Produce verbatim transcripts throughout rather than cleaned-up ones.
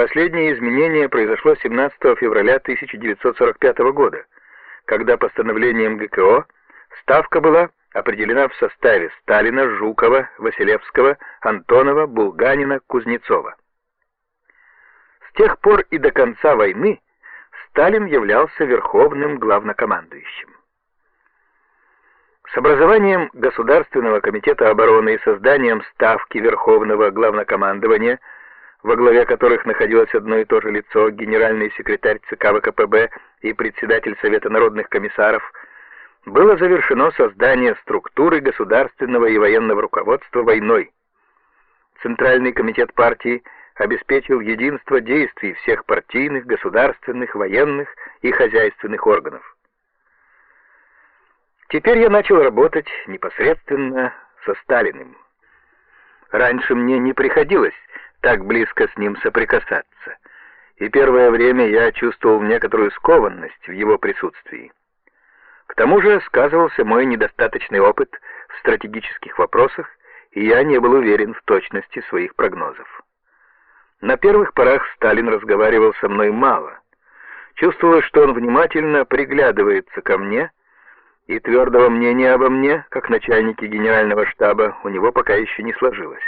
Последнее изменение произошло семнадцатого февраля тысяча девятьсот сорок пятого года, когда постановлением ГКО ставка была определена в составе Сталина, Жукова, Василевского, Антонова, Булганина, Кузнецова. С тех пор и до конца войны Сталин являлся верховным главнокомандующим. С образованием Государственного комитета обороны и созданием ставки Верховного главнокомандования, во главе которых находилось одно и то же лицо, генеральный секретарь ЦК ВКПБ и председатель Совета народных комиссаров, было завершено создание структуры государственного и военного руководства войной. Центральный комитет партии обеспечил единство действий всех партийных, государственных, военных и хозяйственных органов. Теперь я начал работать непосредственно со Сталиным. Раньше мне не приходилось так близко с ним соприкасаться, и первое время я чувствовал некоторую скованность в его присутствии. К тому же сказывался мой недостаточный опыт в стратегических вопросах, и я не был уверен в точности своих прогнозов. На первых порах Сталин разговаривал со мной мало. Чувствовалось, что он внимательно приглядывается ко мне, и твердого мнения обо мне, как начальнике генерального штаба, у него пока еще не сложилось.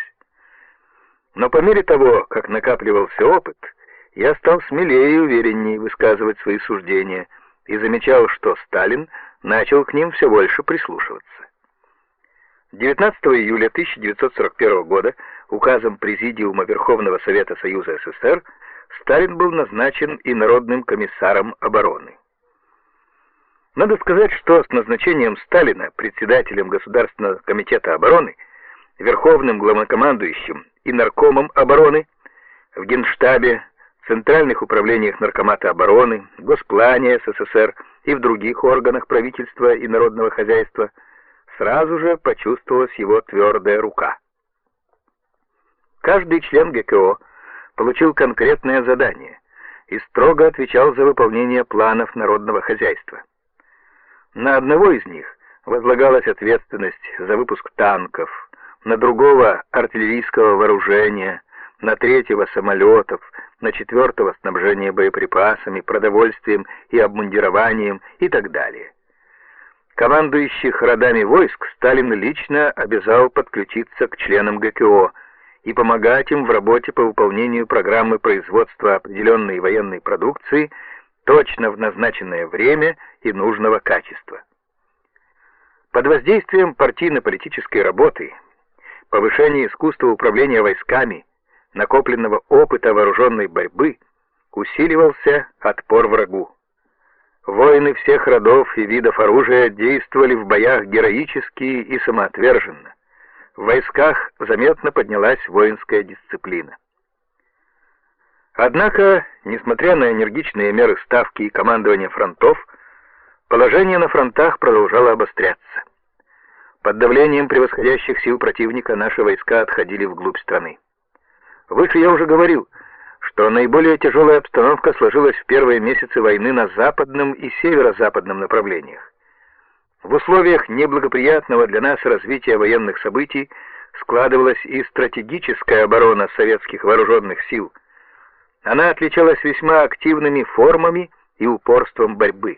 Но по мере того, как накапливался опыт, я стал смелее и увереннее высказывать свои суждения и замечал, что Сталин начал к ним все больше прислушиваться. девятнадцатого июля тысяча девятьсот сорок первого года указом Президиума Верховного Совета Союза СССР Сталин был назначен и Народным комиссаром обороны. Надо сказать, что с назначением Сталина председателем Государственного комитета обороны, Верховным главнокомандующим и наркомом обороны в Генштабе, центральных управлениях Наркомата обороны, Госплане СССР и в других органах правительства и народного хозяйства сразу же почувствовалась его твердая рука. Каждый член ГКО получил конкретное задание и строго отвечал за выполнение планов народного хозяйства. На одного из них возлагалась ответственность за выпуск танков, на другого — артиллерийского вооружения, на третьего — самолетов, на четвертого — снабжение боеприпасами, продовольствием и обмундированием и так далее. Командующих родами войск Сталин лично обязал подключиться к членам ГКО и помогать им в работе по выполнению программы производства определенной военной продукции точно в назначенное время и нужного качества. Под воздействием партийно-политической работы, повышения искусства управления войсками, накопленного опыта вооруженной борьбы, усиливался отпор врагу. Воины всех родов и видов оружия действовали в боях героически и самоотверженно. В войсках заметно поднялась воинская дисциплина. Однако, несмотря на энергичные меры ставки и командования фронтов, положение на фронтах продолжало обостряться. Под давлением превосходящих сил противника наши войска отходили вглубь страны. Выше я уже говорил, что наиболее тяжелая обстановка сложилась в первые месяцы войны на западном и северо-западном направлениях. В условиях неблагоприятного для нас развития военных событий складывалась и стратегическая оборона советских вооруженных сил. Она отличалась весьма активными формами и упорством борьбы.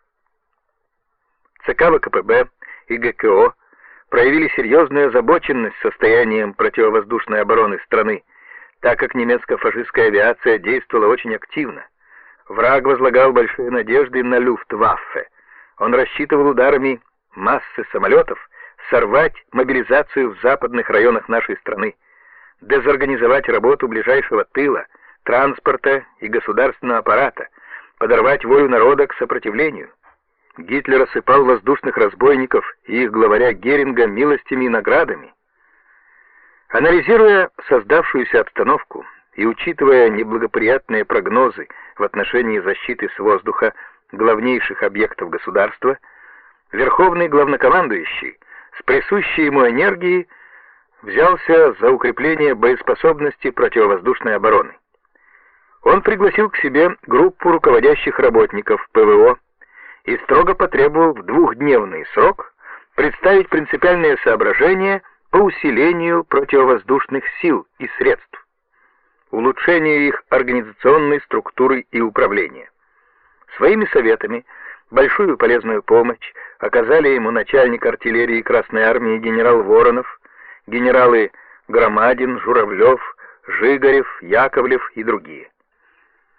ЦК ВКПБ и ГКО проявили серьезную озабоченность состоянием противовоздушной обороны страны, так как немецко-фашистская авиация действовала очень активно. Враг возлагал большие надежды на Люфтваффе. Он рассчитывал ударами массы самолетов сорвать мобилизацию в западных районах нашей страны, дезорганизовать работу ближайшего тыла, транспорта и государственного аппарата, подорвать волю народа к сопротивлению. Гитлер осыпал воздушных разбойников и их главаря Геринга милостями и наградами. Анализируя создавшуюся обстановку и учитывая неблагоприятные прогнозы в отношении защиты с воздуха главнейших объектов государства, Верховный главнокомандующий с присущей ему энергией взялся за укрепление боеспособности противовоздушной обороны. Он пригласил к себе группу руководящих работников ПВО и строго потребовал в двухдневный срок представить принципиальные соображения по усилению противовоздушных сил и средств. улучшению их организационной структуры и управления. Своими советами большую полезную помощь оказали ему начальник артиллерии Красной Армии генерал Воронов, генералы Громадин, Журавлев, Жигарев, Яковлев и другие.